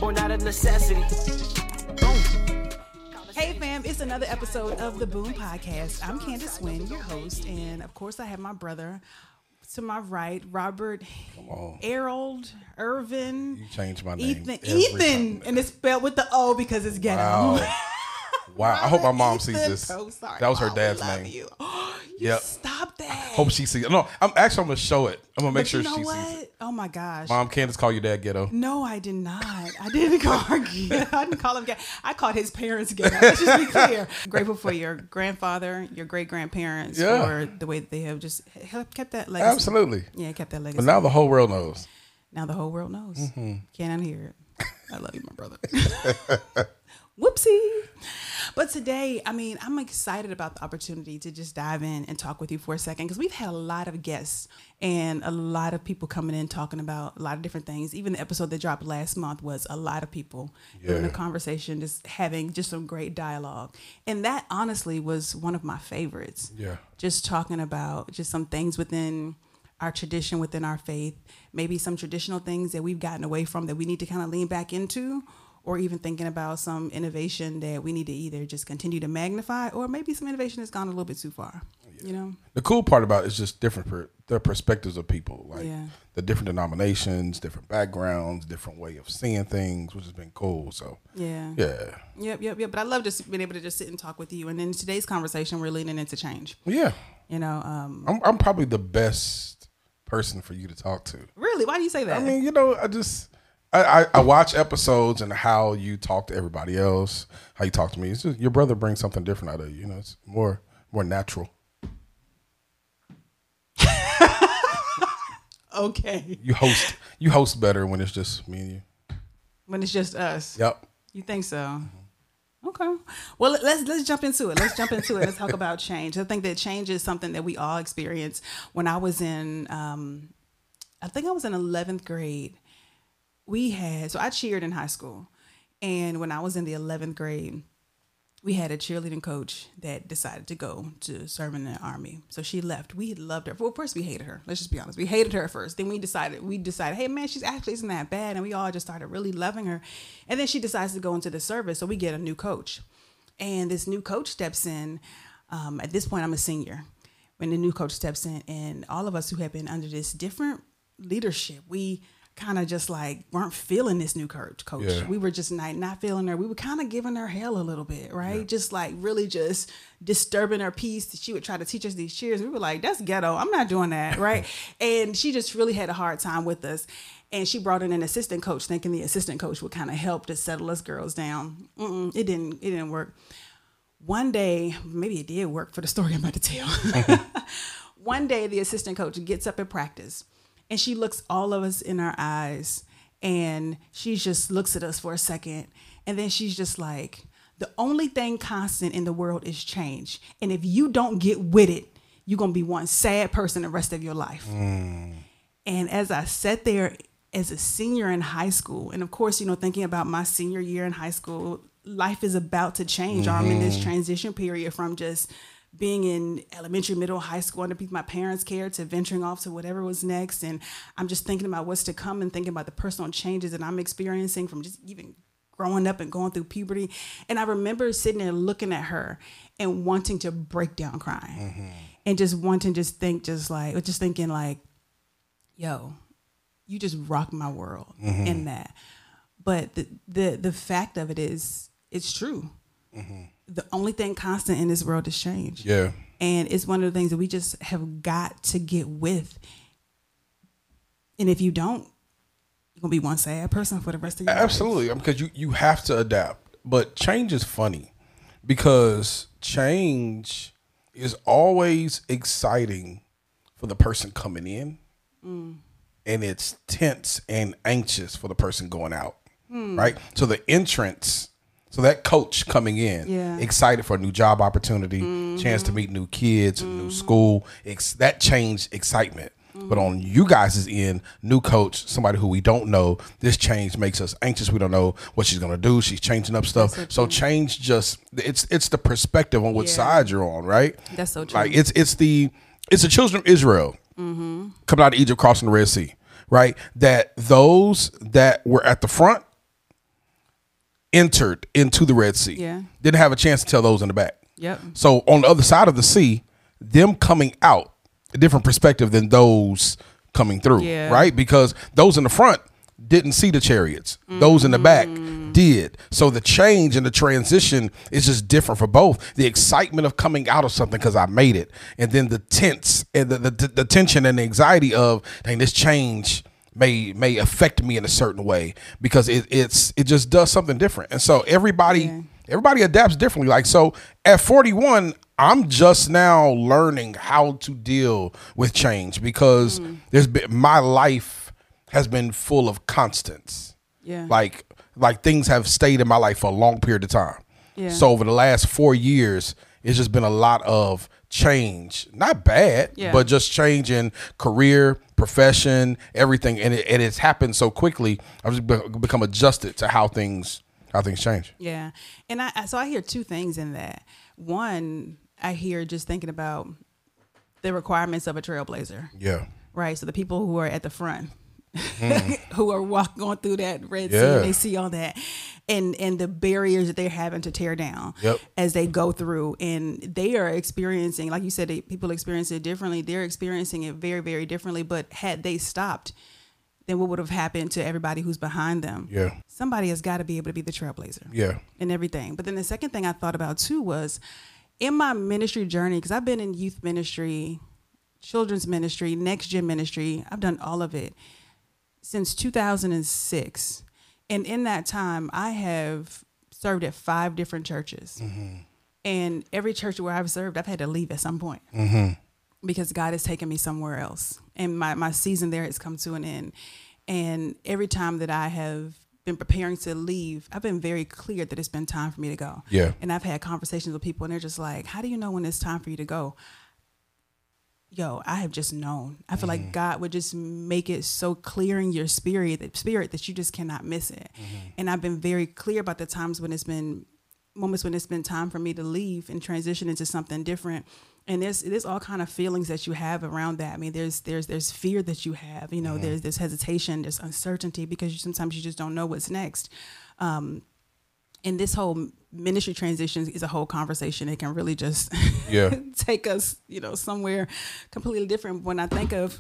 or not a necessity. Hey fam, it's another episode of the Boom Podcast. I'm Candace Wynn, your host, and of course I have my brother to my right, Robert Harold Irvin. You changed my name. Ethan, and it's spelled with the O because it's ghetto. Wow. Wow. I hope my mom Ethan, sees this. so sorry. That was her Mom, dad's we love name. You. Yep. Stop that. Hope she sees it. No, I'm going to show it. I'm going to make But sure you know she what? sees it. Oh my gosh. Mom, Candace call your dad ghetto. No, I did not. I didn't call her ghetto. I didn't call him ghetto. I called his parents ghetto. Let's just be clear. Grateful for your grandfather, your great-grandparents, for the way that they have just kept that legacy. Absolutely. Yeah, kept that legacy. But now the whole world knows. Now the whole world knows. Mm-hmm. Can't unhear it. I love you, my brother. Whoopsie. But today, I'm excited about the opportunity to just dive in and talk with you for a second because we've had a lot of guests and a lot of people coming in talking about a lot of different things. Even the episode that dropped last month was a lot of people in a conversation, just having just some great dialogue. And that honestly was one of my favorites. Yeah. Just talking about just some things within our tradition, within our faith, maybe some traditional things that we've gotten away from that we need to kind of lean back into, or even thinking about some innovation that we need to either just continue to magnify, or maybe some innovation has gone a little bit too far, you know? The cool part about it is just different the perspectives of people, like the different denominations, different backgrounds, different way of seeing things, which has been cool. So Yep. But I love just being able to just sit and talk with you. And in today's conversation, we're leaning into change. Yeah. You know, I'm probably the best person for you to talk to. Really? Why do you say that? I mean, you know, I watch episodes and how you talk to everybody else, how you talk to me. It's just your brother brings something different out of you. You know, it's more natural. Okay. You host better when it's just me and you. When it's just us. Yep. You think so? Mm-hmm. Okay. Well, let's jump into it. Let's talk about change. I think that change is something that we all experience. When I was in, I think I was in 11th grade. I cheered in high school. And when I was in the 11th grade, we had a cheerleading coach that decided to go to serve in the Army. So she left. We loved her. Well, first we hated her. Let's just be honest. We hated her at first. Then we decided, hey man, she's actually isn't that bad. And we all just started really loving her. And then she decides to go into the service. So we get a new coach. And this new coach steps in. At this point, I'm a senior. When the new coach steps in, and all of us who have been under this different leadership, we kind of just like weren't feeling this new coach. Yeah. We were just not feeling her. We were kind of giving her hell a little bit, right? Yeah. Just like really just disturbing her peace. She would try to teach us these cheers. We were like, that's ghetto. I'm not doing that, right? And she just really had a hard time with us. And she brought in an assistant coach thinking the assistant coach would kind of help to settle us girls down. It didn't work. One day, maybe it did work for the story I'm about to tell. One day, the assistant coach gets up at practice. And she looks all of us in our eyes, and she just looks at us for a second. And then she's just like, the only thing constant in the world is change. And if you don't get with it, you're going to be one sad person the rest of your life. And as I sat there as a senior in high school, and of course, you know, thinking about my senior year in high school, life is about to change. I'm in this transition period from just being in elementary, middle, high school underneath my parents' care to venturing off to whatever was next. And I'm just thinking about what's to come and thinking about the personal changes that I'm experiencing from just even growing up and going through puberty. And I remember sitting there looking at her and wanting to break down crying and just wanting to thinking like, yo, you just rock my world in that. But the fact of it is, it's true. The only thing constant in this world is change. Yeah. And it's one of the things that we just have got to get with. And if you don't, you're going to be one sad person for the rest of your life. Absolutely. Because you have to adapt. But change is funny because change is always exciting for the person coming in. And it's tense and anxious for the person going out. Right? So the entrance... So that coach coming in, excited for a new job opportunity, chance to meet new kids, new school, that changed excitement. But on you guys' end, new coach, somebody who we don't know, this change makes us anxious. We don't know what she's going to do. She's changing up stuff. So change just, it's the perspective on which side you're on, right? That's so true. Like it's the children of Israel coming out of Egypt, crossing the Red Sea, right? That those that were at the front entered into the Red Sea. Yeah. Didn't have a chance to tell those in the back. Yep. So on the other side of the sea, them coming out, a different perspective than those coming through, Yeah. right? Because those in the front didn't see the chariots. Those in the back did. So the change and the transition is just different for both. The excitement of coming out of something because I made it, and then the tense and the tension and the anxiety of, dang, this change may affect me in a certain way because it just does something different. And so everybody adapts differently. Like, so at 41, I'm just now learning how to deal with change because my life has been full of constants. Yeah. Like things have stayed in my life for a long period of time. Yeah. So over the last 4 years, it's just been a lot of change, not bad, but just change in career, profession, everything. And it's happened so quickly. I've just become adjusted to how things change. Yeah. And I hear two things in that. One, I hear just thinking about the requirements of a trailblazer. Yeah. Right. So the people who are at the front, who are going through that Red Sea, and they see all that and the barriers that they're having to tear down as they go through. And they are experiencing, like you said, people experience it differently. They're experiencing it very, very differently. But had they stopped, then what would have happened to everybody who's behind them? Yeah. Somebody has got to be able to be the trailblazer. Yeah. And everything. But then the second thing I thought about too was in my ministry journey, because I've been in youth ministry, children's ministry, next gen ministry. I've done all of it since 2006. And in that time, I have served at 5 different churches. And every church where I've served, I've had to leave at some point because God has taken me somewhere else. And my season there has come to an end. And every time that I have been preparing to leave, I've been very clear that it's been time for me to go. Yeah. And I've had conversations with people and they're just like, how do you know when it's time for you to go? Yo, I have just known. I feel like God would just make it so clear in your spirit that you just cannot miss it. And I've been very clear about the times when it's been moments when it's been time for me to leave and transition into something different. And there's all kind of feelings that you have around that. I mean, there's fear that you have, you know, there's hesitation, there's uncertainty because sometimes you just don't know what's next. And this whole ministry transition is a whole conversation. It can really just take us, you know, somewhere completely different. When I think of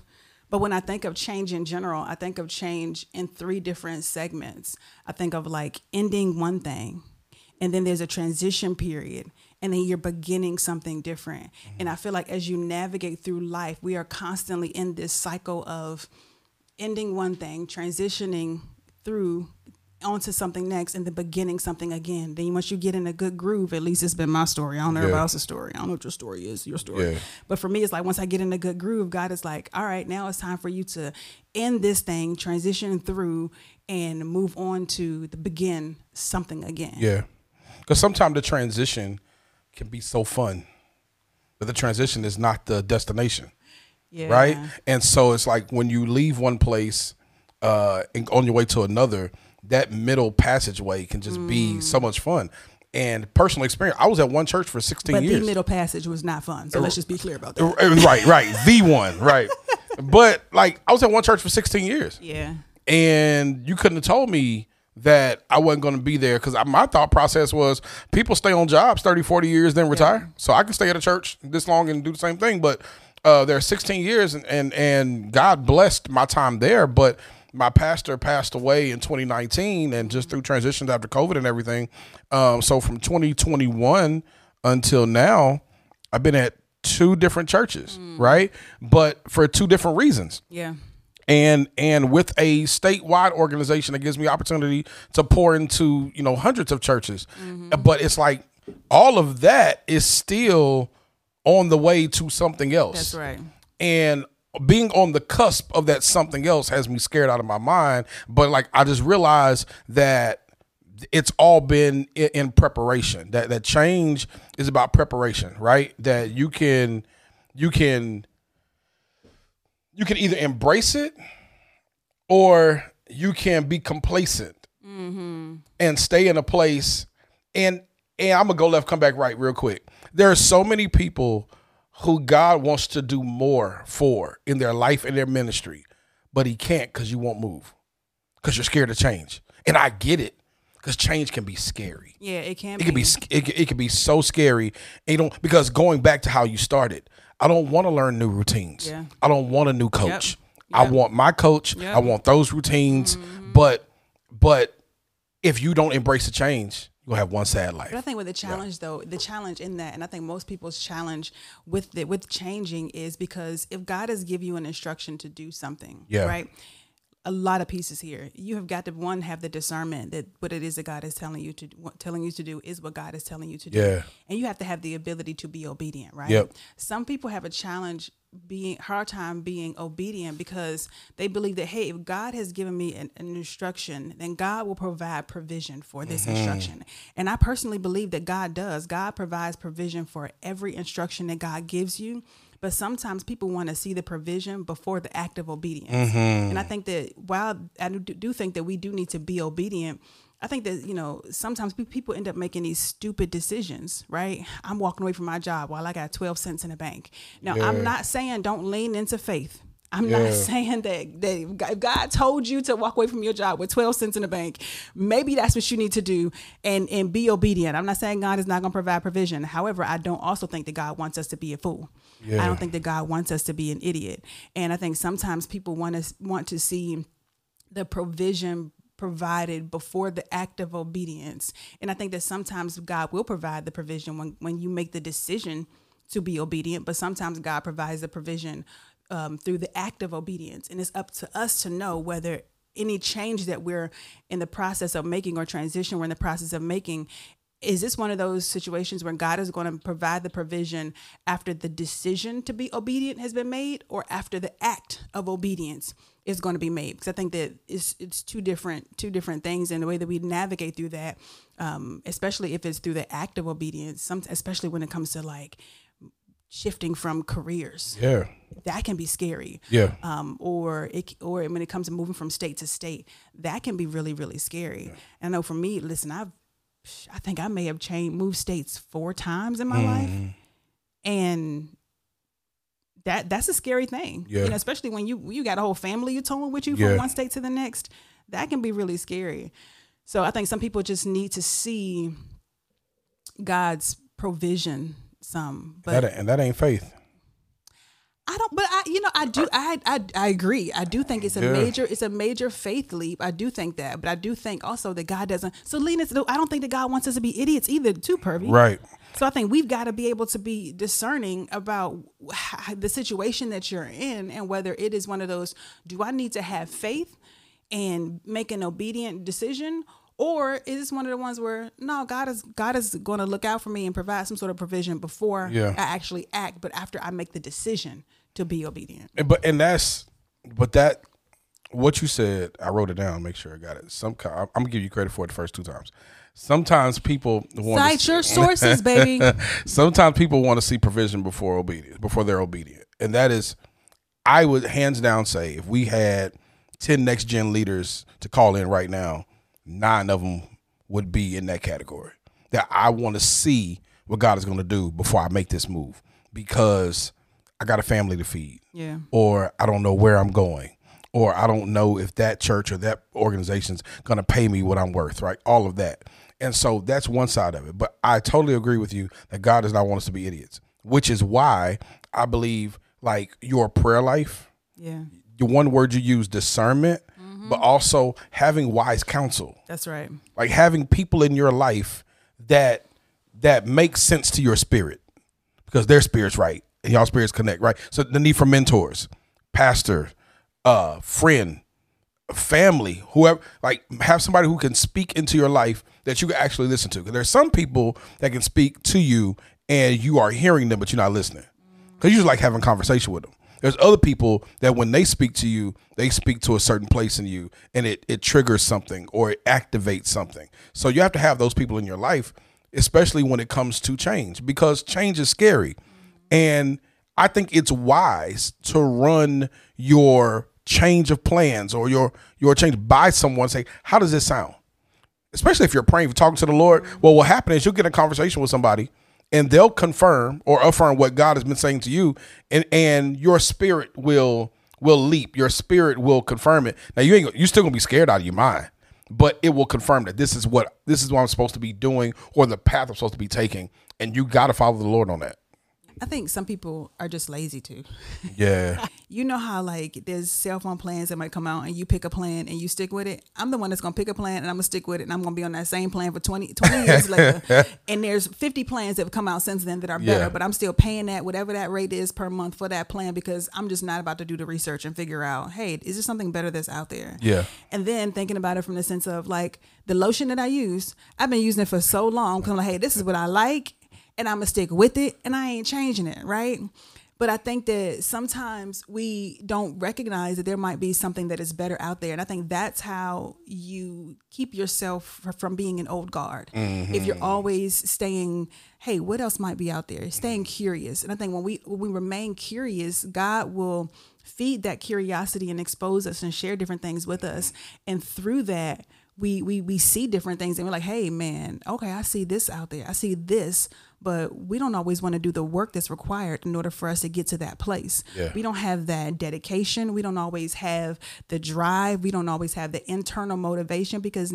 change in general, I think of change in 3 different segments. I think of like ending one thing, and then there's a transition period, and then you're beginning something different. And I feel like as you navigate through life, we are constantly in this cycle of ending one thing, transitioning through onto something next, and then beginning something again. Then once you get in a good groove, at least it's been my story. I don't know everybody else's story. I don't know what your story is, your story. Yeah. But for me, it's like once I get in a good groove, God is like, all right, now it's time for you to end this thing, transition through, and move on to begin something again. Yeah. Because sometimes the transition can be so fun, but the transition is not the destination. Yeah. Right? And so it's like when you leave one place and on your way to another, that middle passageway can just be so much fun. And personal experience, I was at one church for 16 years. But the middle passage was not fun. So let's just be clear about that. Right. The one, right. But like I was at one church for 16 years. Yeah. And you couldn't have told me that I wasn't going to be there because my thought process was people stay on jobs 30, 40 years, then retire. So I can stay at a church this long and do the same thing. But there are 16 years and God blessed my time there. But my pastor passed away in 2019 and just through transitions after COVID and everything. So from 2021 until now, I've been at 2 different churches, right? But for 2 different reasons. Yeah. And with a statewide organization that gives me opportunity to pour into, you know, hundreds of churches. But it's like all of that is still on the way to something else. That's right. And being on the cusp of that something else has me scared out of my mind. But like, I just realized that it's all been in preparation, that change is about preparation, right? That you can either embrace it or you can be complacent and stay in a place. And I'm gonna go left, come back right real quick. There are so many people who God wants to do more for in their life and their ministry, but he can't because you won't move because you're scared to change. And I get it because change can be scary. Yeah, it can. It can be. It can be so scary. And you don't, because going back to how you started, I don't want to learn new routines. Yeah. I don't want a new coach. Yep. I want my coach. Yep. I want those routines. But if you don't embrace the change, you'll have one sad life. But I think with the challenge, though, the challenge in that, and I think most people's challenge with changing is because if God has given you an instruction to do something, right? A lot of pieces here. You have got to have the discernment that what it is that God is telling you to do is what God is telling you to do. Yeah. And you have to have the ability to be obedient, right? Yep. Some people have a hard time being obedient because they believe that, hey, if God has given me an instruction, then God will provide provision for this instruction. And I personally believe that God does. God provides provision for every instruction that God gives you. But sometimes people want to see the provision before the act of obedience. And I think that while I do think that we do need to be obedient, I think that, sometimes people end up making these stupid decisions, right? I'm walking away from my job while I got 12 cents in the bank. Now, I'm not saying don't lean into faith. I'm not saying that if God told you to walk away from your job with 12 cents in the bank, maybe that's what you need to do and be obedient. I'm not saying God is not going to provide provision. However, I don't also think that God wants us to be a fool. I don't think that God wants us to be an idiot. And I think sometimes people want to see the provision provided before the act of obedience. And I think that sometimes God will provide the provision when you make the decision to be obedient, but sometimes God provides the provision through the act of obedience. And it's up to us to know whether any change that we're in the process of making or transition we're in the process of making, is this one of those situations where God is going to provide the provision after the decision to be obedient has been made, or after the act of obedience is going to be made? Because I think that it's two different things, and the way that we navigate through that, especially if it's through the act of obedience, especially when it comes to like shifting from careers. Yeah. That can be scary. Yeah. Or when it comes to moving from state to state, that can be really, really scary. Yeah. And I know for me, listen, I think I may have moved states 4 times in my life. And that's a scary thing. Yeah. Especially when you got a whole family you're towing with you from one state to the next. That can be really scary. So I think some people just need to see God's provision but that ain't faith. I agree. I do think it's a major faith leap. I do think that, but I do think also that God doesn't. So I don't think that God wants us to be idiots either, too, Purvey. Right. So I think we've got to be able to be discerning about the situation that you're in and whether it is one of those, do I need to have faith and make an obedient decision? Or is this one of the ones where, no, God is going to look out for me and provide some sort of provision before I actually act, but after I make the decision to be obedient. But what you said, I wrote it down, make sure I got it. I'm going to give you credit for it the first 2 times. Sometimes people cite your sources, baby. Sometimes people want to see provision before they're obedient. And that is, I would hands down say, if we had 10 next gen leaders to call in right now, 9 of them would be in that category. That I want to see what God is going to do before I make this move, because I got a family to feed. Yeah. Or I don't know where I'm going, or I don't know if that church or that organization's going to pay me what I'm worth, right? All of that. And so that's one side of it. But I totally agree with you that God does not want us to be idiots, which is why I believe like your prayer life, the one word you use, discernment, but also having wise counsel. That's right. Like having people in your life that make sense to your spirit, because their spirit's right and y'all spirits connect, right? So the need for mentors, pastor, friend, family, whoever, like have somebody who can speak into your life that you can actually listen to. Because there's some people that can speak to you and you are hearing them, but you're not listening, because you just like having conversation with them. There's other people that when they speak to you, they speak to a certain place in you, and it triggers something or it activates something. So you have to have those people in your life, especially when it comes to change, because change is scary. And I think it's wise to run your change of plans or your change by someone, say, how does this sound? Especially if you're praying, if you're talking to the Lord. Well, what happens is you'll get in a conversation with somebody and they'll confirm or affirm what God has been saying to you, and your spirit will leap. Your spirit will confirm it. Now you still gonna be scared out of your mind, but it will confirm that this is what I'm supposed to be doing, or the path I'm supposed to be taking, and you got to follow the Lord on that. I think some people are just lazy too. Yeah. You know how like there's cell phone plans that might come out and you pick a plan and you stick with it. I'm the one that's going to pick a plan and I'm going to stick with it, and I'm going to be on that same plan for 20 years later. And there's 50 plans that have come out since then that are better, but I'm still paying that, whatever that rate is per month for that plan, because I'm just not about to do the research and figure out, hey, is there something better that's out there? Yeah. And then thinking about it from the sense of like the lotion that I use, I've been using it for so long because I'm like, hey, this is what I like, and I'm going to stick with it, and I ain't changing it, right? But I think that sometimes we don't recognize that there might be something that is better out there. And I think that's how you keep yourself from being an old guard. Mm-hmm. If you're always staying, hey, what else might be out there? Staying curious. And I think when we remain curious, God will feed that curiosity and expose us and share different things with us. And through that, we see different things, and we're like, hey, man, okay, I see this out there. I see this. But we don't always want to do the work that's required in order for us to get to that place. Yeah. We don't have that dedication. We don't always have the drive. We don't always have the internal motivation, because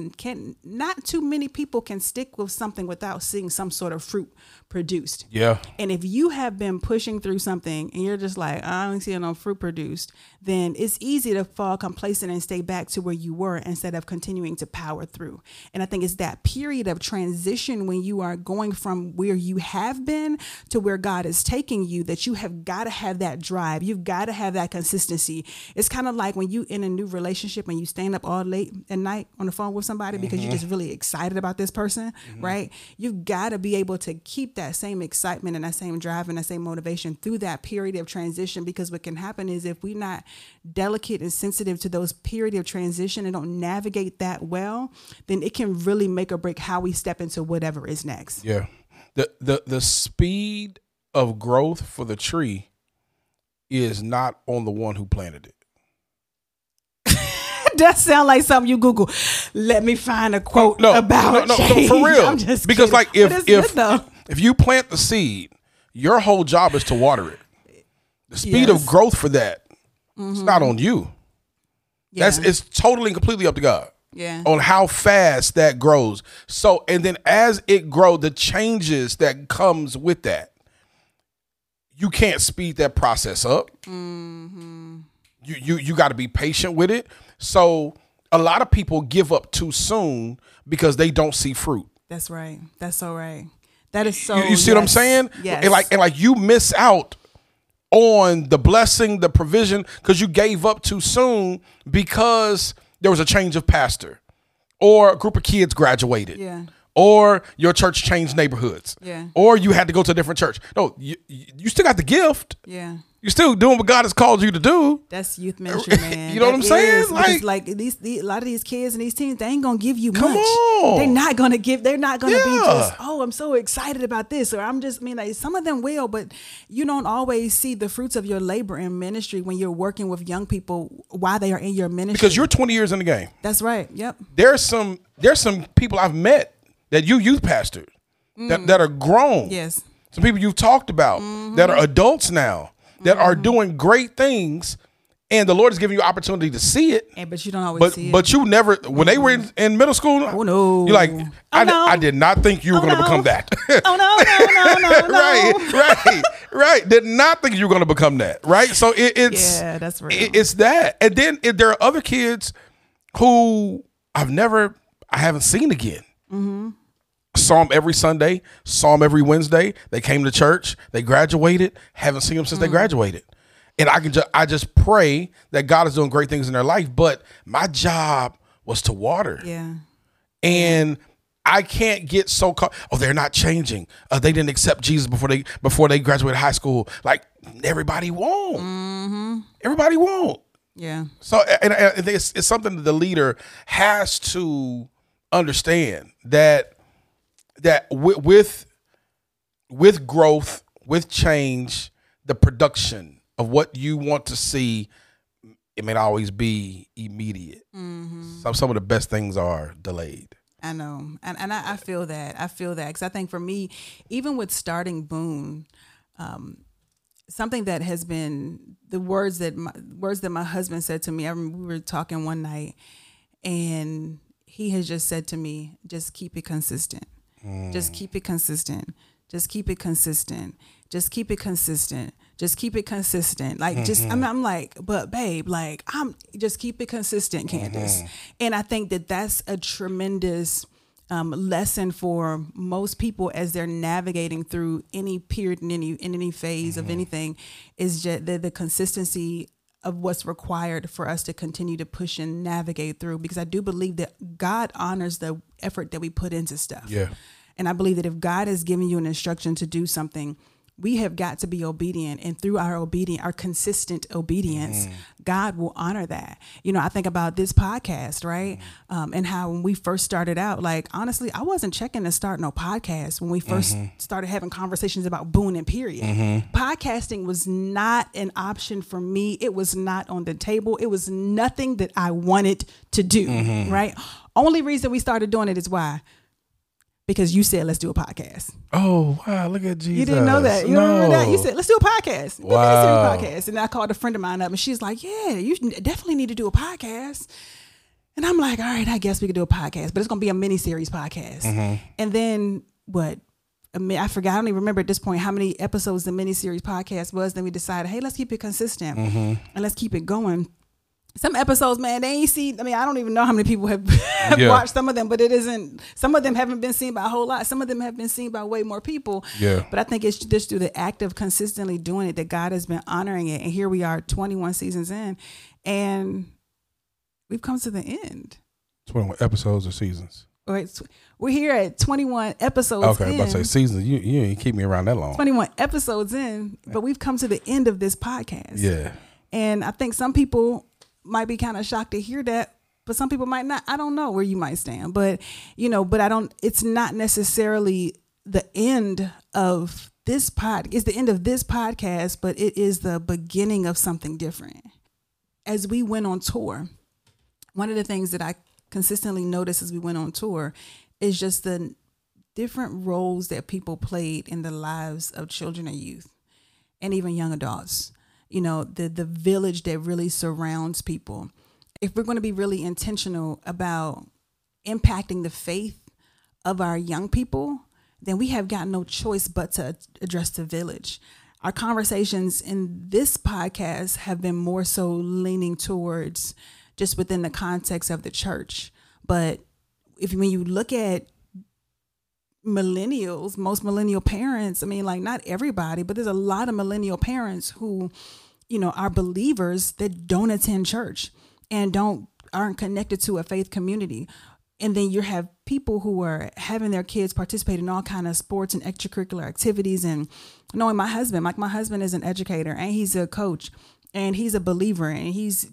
not too many people can stick with something without seeing some sort of fruit produced. Yeah. And if you have been pushing through something and you're just like, I don't see no fruit produced, then it's easy to fall complacent and stay back to where you were instead of continuing to power through. And I think it's that period of transition when you are going from where you have been to where God is taking you, that you have got to have that drive. You've got to have that consistency. It's kind of like when you in a new relationship and you stand up all late at night on the phone with somebody because you're just really excited about this person, right? You've got to be able to keep that same excitement and that same drive and that same motivation through that period of transition, because what can happen is if we're not delicate and sensitive to those period of transition and don't navigate that well, then it can really make or break how we step into whatever is next. Yeah. The speed of growth for the tree is not on the one who planted it. That sounds like something you Google. Let me find a quote about change. For real. I'm just because kidding. like if you plant the seed, your whole job is to water it. The speed of growth for that, it's not on you. Yeah. It's totally and completely up to God. Yeah. On how fast that grows. So, and then as it grows, the changes that comes with that, you can't speed that process up. Mm-hmm. You got to be patient with it. So a lot of people give up too soon because they don't see fruit. That's right. That's so right. That is so. You see what I'm saying? Yes. And like you miss out on the blessing, the provision, because you gave up too soon because there was a change of pastor, or a group of kids graduated, or your church changed neighborhoods, or you had to go to a different church. No, you still got the gift. Yeah. You're still doing what God has called you to do. That's youth ministry, man. You know what I'm saying? Like these a lot of these kids and these teens, they ain't gonna give you come much. On. They're not gonna give. They're not gonna be just, oh, I'm so excited about this, or like some of them will, but you don't always see the fruits of your labor in ministry when you're working with young people while they are in your ministry. Because you're 20 years in the game. That's right. Yep. There's some people I've met that you youth pastors that are grown. Yes. Some people you've talked about that are adults now, that are doing great things, and the Lord is giving you opportunity to see it. But you don't always see it. But you never, when they were in middle school, oh no, you're like, I did not think you were going to become that. No. Right. Did not think you were going to become that. Right. So it's that's real. It's that, and then there are other kids who I haven't seen again. Mm-hmm. Saw them every Sunday, saw them every Wednesday. They came to church, they graduated, haven't seen them since they graduated. And I just pray that God is doing great things in their life, but my job was to water. Yeah. And I can't get so caught, they're not changing. They didn't accept Jesus before they graduated high school. Like, everybody won't. Mm-hmm. Everybody won't. Yeah. So, and it's something that the leader has to understand, that with growth, with change, the production of what you want to see, it may not always be immediate. Mm-hmm. Some of the best things are delayed. I know. And I feel that. Because I think for me, even with starting Boone, something that has been the words that my husband said to me, I remember we were talking one night, and he has just said to me, just keep it consistent. Just keep it consistent. Just keep it consistent. Just keep it consistent. Just keep it consistent. Like, just, I'm like, but babe, like, just keep it consistent, Candace. And I think that that's a tremendous lesson for most people as they're navigating through any period in any phase of anything, is just the consistency of what's required for us to continue to push and navigate through. Because I do believe that God honors the effort that we put into stuff. Yeah. And I believe that if God has given you an instruction to do something, we have got to be obedient. And through our consistent obedience, God will honor that. You know, I think about this podcast, right? And how when we first started out, like, honestly, I wasn't checking to start no podcast when we first started having conversations about Boone and period. Podcasting was not an option for me. It was not on the table. It was nothing that I wanted to do, right? Only reason we started doing it is why? Because you said, let's do a podcast. Oh, wow. Look at Jesus. You didn't know that. You remember that? You said, let's do a podcast. Do a podcast. And I called a friend of mine up and she's like, yeah, you definitely need to do a podcast. And I'm like, all right, I guess we could do a podcast, but it's going to be a mini-series podcast. And then I forgot, I don't even remember at this point how many episodes the mini-series podcast was. Then we decided, hey, let's keep it consistent and let's keep it going. Some episodes, man, they ain't seen. I mean, I don't even know how many people have watched some of them, but some of them haven't been seen by a whole lot. Some of them have been seen by way more people. Yeah. But I think it's just through the act of consistently doing it that God has been honoring it. And here we are 21 seasons in, and we've come to the end. 21 episodes or seasons? Right. We're here at 21 episodes in. Okay, I'm about to say seasons. You ain't keep me around that long. 21 episodes in, but we've come to the end of this podcast. Yeah. And I think some people might be kind of shocked to hear that, but some people might not. I don't know where you might stand, but it's not necessarily the end of this it's the end of this podcast, but it is the beginning of something different. As we went on tour, one of the things that I consistently noticed as we went on tour is just the different roles that people played in the lives of children and youth and even young adults. You know, the village that really surrounds people. If we're going to be really intentional about impacting the faith of our young people, then we have got no choice but to address the village. Our conversations in this podcast have been more so leaning towards just within the context of the church. But when you look at millennials, most millennial parents, I mean, like, not everybody, but there's a lot of millennial parents who, you know, are believers that don't attend church and aren't connected to a faith community. And then you have people who are having their kids participate in all kind of sports and extracurricular activities. And knowing my husband is an educator and he's a coach and he's a believer and he's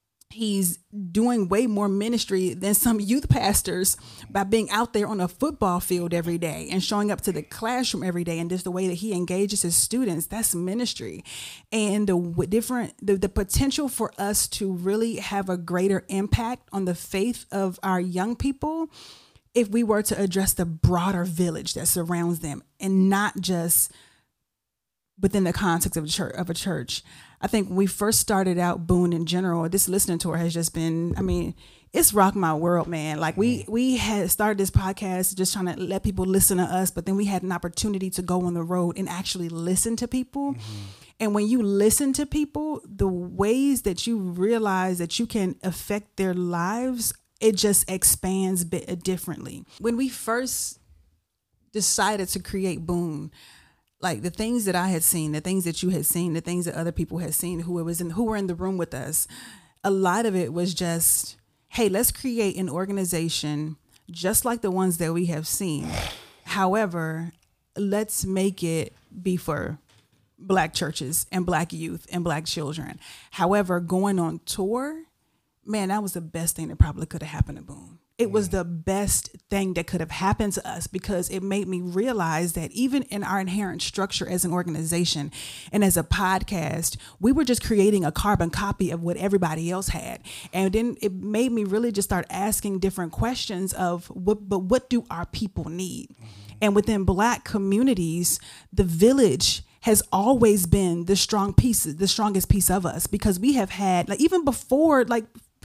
doing way more ministry than some youth pastors by being out there on a football field every day and showing up to the classroom every day. And just the way that he engages his students, that's ministry. And the potential for us to really have a greater impact on the faith of our young people, if we were to address the broader village that surrounds them and not just within the context of a church. I think when we first started out Boone in general, this listening tour has just been, I mean, it's rocked my world, man. Like we had started this podcast just trying to let people listen to us, but then we had an opportunity to go on the road and actually listen to people. And when you listen to people, the ways that you realize that you can affect their lives, it just expands differently. When we first decided to create Boone, like the things that I had seen, the things that you had seen, the things that other people had seen who were in the room with us, a lot of it was just, hey, let's create an organization just like the ones that we have seen. However, let's make it be for Black churches and Black youth and Black children. However, going on tour, man, that was the best thing that probably could have happened to Boone. It was the best thing that could have happened to us because it made me realize that even in our inherent structure as an organization and as a podcast, we were just creating a carbon copy of what everybody else had. And then it made me really just start asking different questions of what do our people need? And within Black communities, the village has always been the strongest piece of us because we have had, like, even before, like,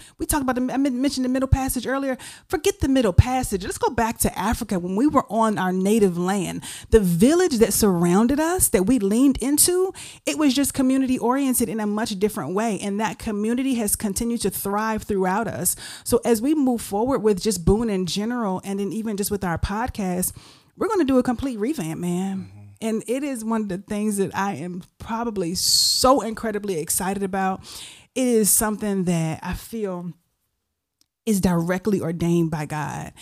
we talked about I mentioned the Middle Passage earlier. Forget the Middle Passage. Let's go back to Africa when we were on our native land. The village that surrounded us, that we leaned into, it was just community oriented in a much different way. And that community has continued to thrive throughout us. So as we move forward with just Boone in general, and then even just with our podcast, we're going to do a complete revamp, man. Mm-hmm. And it is one of the things that I am probably so incredibly excited about. It is something that I feel is directly ordained by God.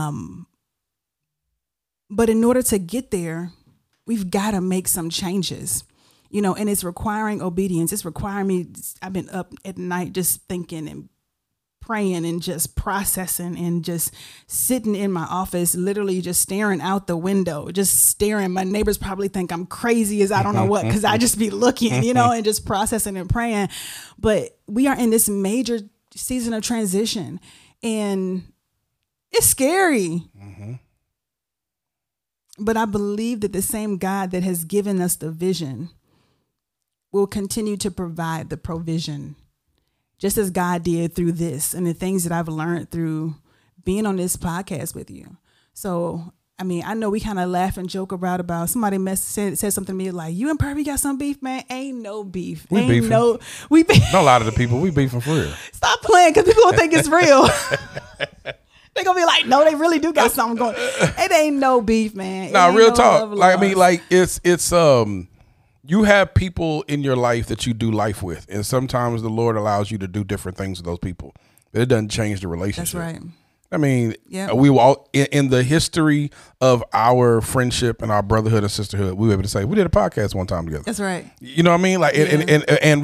But in order to get there, we've got to make some changes, and it's requiring obedience. It's requiring me. I've been up at night just thinking and praying and just processing and just sitting in my office, literally just staring out the window, just staring. My neighbors probably think I'm crazy as I don't know what, because I just be looking, and just processing and praying. But we are in this major season of transition, and it's scary. Mm-hmm. But I believe that the same God that has given us the vision will continue to provide the provision, just as God did through this and the things that I've learned through being on this podcast with you. So, I mean, I know we kind of laugh and joke about somebody said something to me like, you and Purvey got some beef, man. Ain't no beef. We beefing. Not a lot of the people. We beefing for real. Stop playing, because people will think it's real. They're going to be like, no, they really do got something going. It ain't no beef, man. Nah, real talk. Like, I mean, like it's you have people in your life that you do life with, and sometimes the Lord allows you to do different things with those people, but it doesn't change the relationship. That's right. I mean, we were all in the history of our friendship and our brotherhood and sisterhood. We were able to say we did a podcast one time together. That's right. You know what I mean? Like, and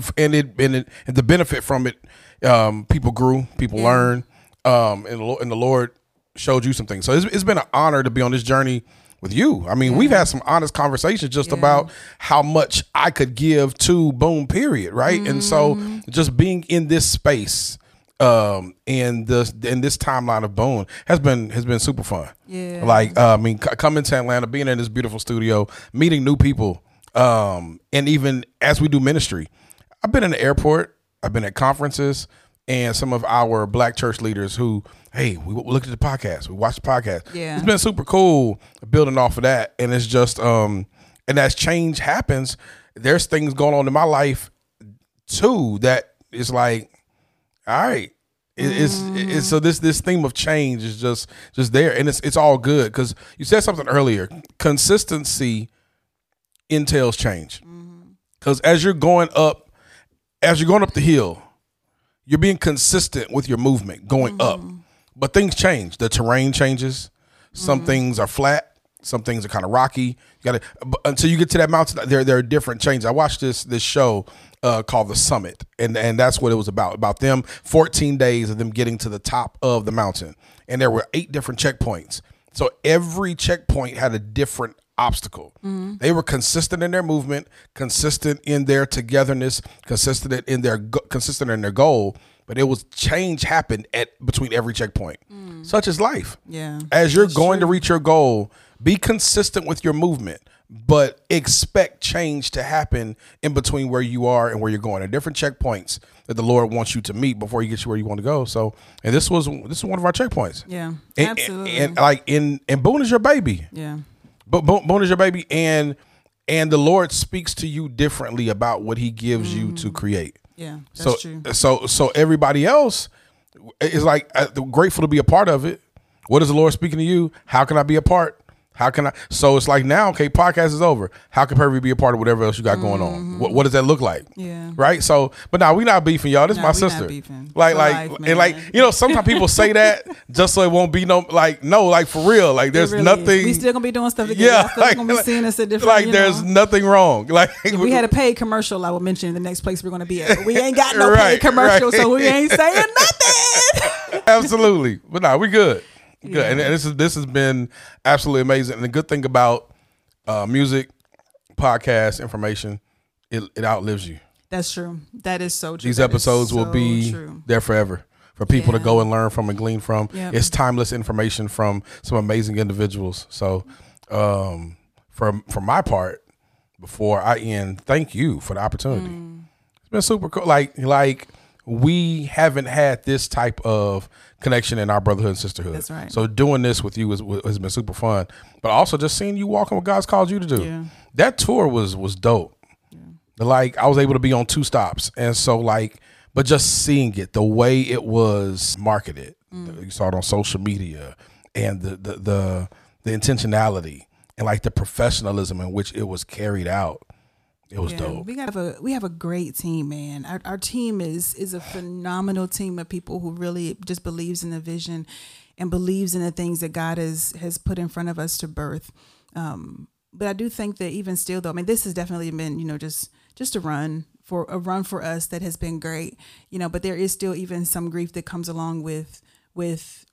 the benefit from it, people grew, people learned, and the Lord showed you some things. So it's been an honor to be on this journey with you. I mean, we've had some honest conversations just about how much I could give to Boone, period. Right. Mm-hmm. And so just being in this space, in this timeline of Boone has been super fun. Yeah. Like, I mean, coming to Atlanta, being in this beautiful studio, meeting new people. And even as we do ministry, I've been in the airport, I've been at conferences, and some of our Black church leaders who, hey, we looked at the podcast, we watched the podcast. Yeah. It's been super cool building off of that. And it's just, and as change happens, there's things going on in my life too that is like, all right, it's so this theme of change is just there, and it's all good, because you said something earlier. Consistency entails change, because as you're going up the hill, you're being consistent with your movement going up, but things change. The terrain changes. Some things are flat. Some things are kind of rocky. Until you get to that mountain, there are different changes. I watched this show called The Summit, and that's what it was about them 14 days of them getting to the top of the mountain, and there were 8 different checkpoints. So every checkpoint had a different obstacle. They were consistent in their movement, consistent in their togetherness, consistent in their goal, but it was change happened between every checkpoint. Such is life. Yeah, as you're going to reach your goal, be consistent with your movement, but expect change to happen in between where you are and where you're going. At different checkpoints that the Lord wants you to meet before you get you where you want to go. So, and this is one of our checkpoints. Yeah, absolutely. And like and Boone is your baby. Yeah, but Boone is your baby, and the Lord speaks to you differently about what He gives you to create. Yeah, that's true. So everybody else is like grateful to be a part of it. What is the Lord speaking to you? How can I be a part? How can I? So it's like now, okay, podcast is over. How can Purvey be a part of whatever else you got going on? What does that look like? Yeah. Right. So, but now we not beefing, y'all. This is my sister. Like, sometimes people say that just so it won't be like for real. Like there's really nothing. We still gonna be doing stuff together. Yeah. Still gonna be seeing us at different. Like there's nothing wrong. Like we had a paid commercial. I will mention in the next place we're gonna be at. But we ain't got no paid commercial, so we ain't saying nothing. Absolutely. But nah, we good. Good. Yeah. And this has been absolutely amazing. And the good thing about music, podcast, information, it outlives you. That's true. That is so true. These episodes will be there forever for people to go and learn from and glean from. Yep. It's timeless information from some amazing individuals. So from my part, before I end, thank you for the opportunity. It's been super cool. Like we haven't had this type of connection in our brotherhood and sisterhood. That's right. So doing this with you has been super fun. But also just seeing you walking what God's called you to do. Yeah. That tour was dope. Yeah. Like I was able to be on 2 stops. And so like, but just seeing it, the way it was marketed, you saw it on social media, and the intentionality and like the professionalism in which it was carried out. It was dope. We have a great team, man. Our team is a phenomenal team of people who really just believes in the vision and believes in the things that God has put in front of us to birth. But I do think that even still, though, I mean, this has definitely been, just a run for us that has been great, but there is still even some grief that comes along with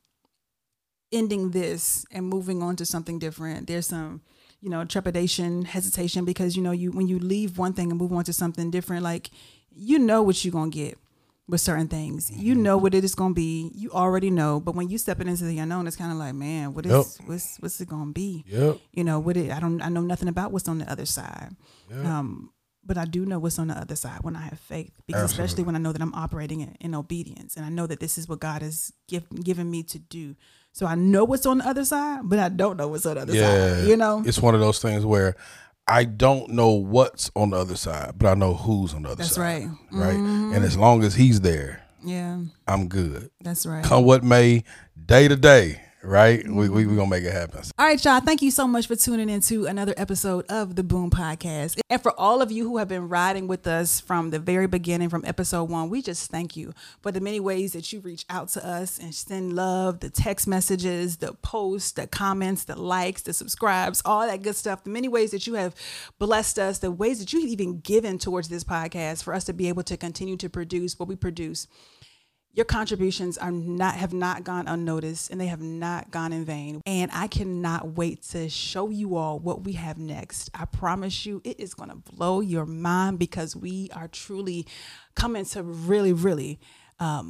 ending this and moving on to something different. There's some trepidation, hesitation, because, when you leave one thing and move on to something different, like, what you're going to get with certain things. You know what it is going to be. You already know. But when you step into the unknown, it's kind of like, man, what's it going to be? Yep. I know nothing about what's on the other side. Yep. But I do know what's on the other side when I have faith, because Absolutely. Especially when I know that I'm operating in obedience, and I know that this is what God has given me to do. So I know what's on the other side, but I don't know what's on the other side. It's one of those things where I don't know what's on the other side, but I know who's on the other side. That's right. Right. Right. Mm-hmm. And as long as he's there, I'm good. That's right. Come what may, day to day. Right? We gonna make it happen. All right, y'all. Thank you so much for tuning into another episode of the Boom Podcast. And for all of you who have been riding with us from the very beginning, from episode 1, we just thank you for the many ways that you reach out to us and send love, the text messages, the posts, the comments, the likes, the subscribes, all that good stuff. The many ways that you have blessed us, the ways that you've even given towards this podcast for us to be able to continue to produce what we produce. Your contributions have not gone unnoticed, and they have not gone in vain. And I cannot wait to show you all what we have next. I promise you, it is going to blow your mind, because we are truly coming to really, really, I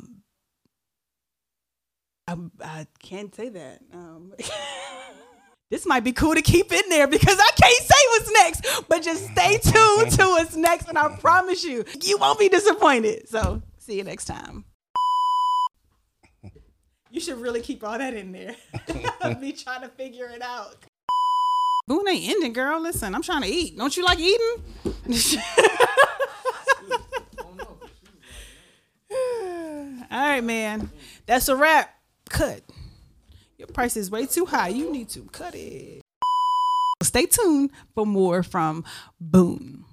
can't say that. This might be cool to keep in there, because I can't say what's next, but just stay tuned to what's next. And I promise you, you won't be disappointed. So see you next time. You should really keep all that in there. Be trying to figure it out. Boone ain't ending, girl. Listen, I'm trying to eat. Don't you like eating? All right, man. That's a wrap. Cut. Your price is way too high. You need to cut it. Stay tuned for more from Boone.